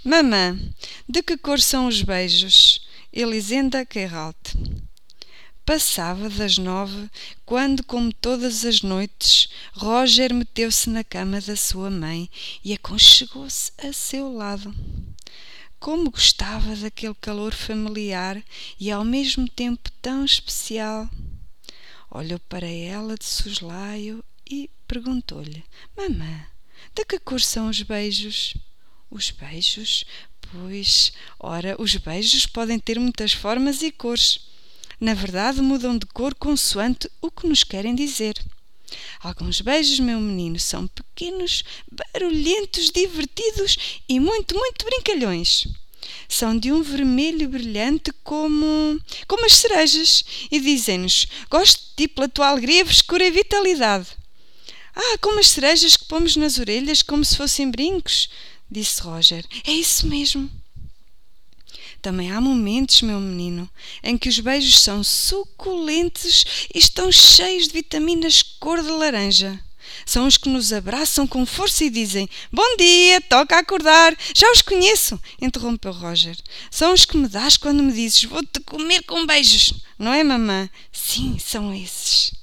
Mamã, de que cor são os beijos? Elisenda Queralt. Passava das 9, quando, como todas as noites, Roger meteu-se na cama da sua mãe e aconchegou-se a seu lado. Como gostava daquele calor familiar e ao mesmo tempo tão especial. Olhou para ela de soslaio e perguntou-lhe: Mamã, de que cor são os beijos? Os beijos? Pois, ora, os beijos podem ter muitas formas e cores. Na verdade, mudam de cor consoante o que nos querem dizer. Alguns beijos, meu menino, são pequenos, barulhentos, divertidos e muito, muito brincalhões. São de um vermelho brilhante como as cerejas e dizem-nos: gosto de ti pela tua alegria, frescura e vitalidade. Ah, como as cerejas que pomos nas orelhas como se fossem brincos, disse Roger. É isso mesmo. Também há momentos, meu menino, em que os beijos são suculentos e estão cheios de vitaminas cor de laranja. São os que nos abraçam com força e dizem: Bom dia, toca acordar. Já os conheço, interrompeu Roger. São os que me dás quando me dizes: Vou-te comer com beijos. Não é, mamã? Sim, são esses.